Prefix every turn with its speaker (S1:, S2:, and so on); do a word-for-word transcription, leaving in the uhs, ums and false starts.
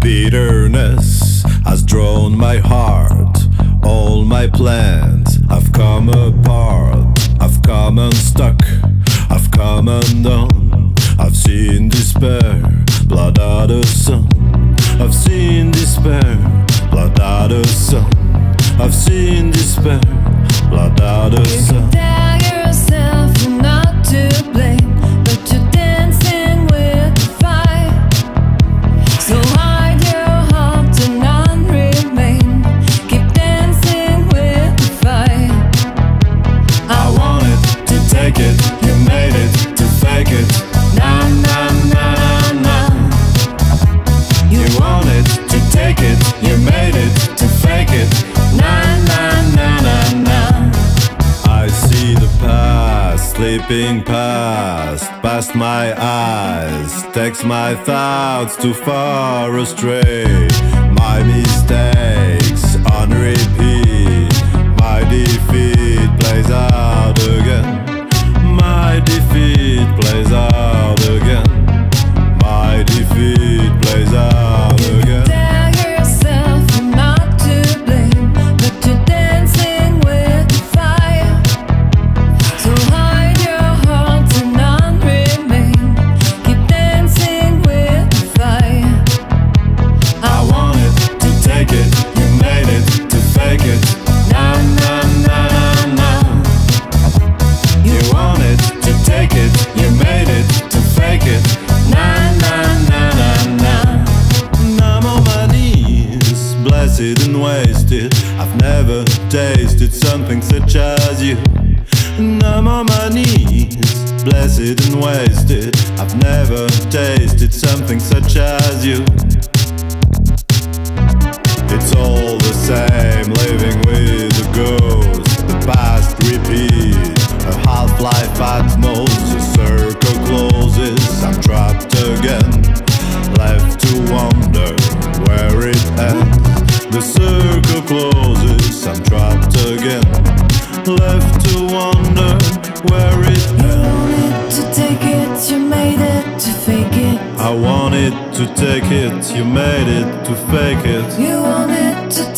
S1: Bitterness has drawn my heart. All my plans have come apart. I've come unstuck, I've come undone. I've seen despair, blood out of sun. I've seen despair, blood out of sun. I've seen despair, blood out of sun.
S2: You can tell yourself you're not to blame, but you're dancing with the fire. So hide your heart and none remain. Keep dancing with the fire.
S1: I wanted to take it, you made it to fake it. Na na na na na. You wanted to take it, you made it to fake it. Na na na na na. I see the past slipping past, past my eyes, takes my thoughts too far astray. My mistakes on repeat, my defeat plays out again. My defeat plays out again. My defeat plays out again.
S2: Tell yourself you're not to blame, but you're dancing with the fire. So hide your heart and none remain. Keep dancing with the fire.
S1: I wanted to take it, you made it to fake it. Na na na na na. You wanted to take it, you made it to fake it. Na na na na na. I'm on my knees, blessed and wasted. I've never tasted something such as you. And I'm on my knees, blessed and wasted. I've never tasted something such as you. It's all the same, living with the ghost. The past repeats, a half-life at most. The circle closes, I'm trapped again, left to wonder where it ends. The circle closes, I'm trapped again, left to wonder where it ends.
S2: To take it, you made it to fake it.
S1: I wanted to take it, you made it to fake it.
S2: You wanted to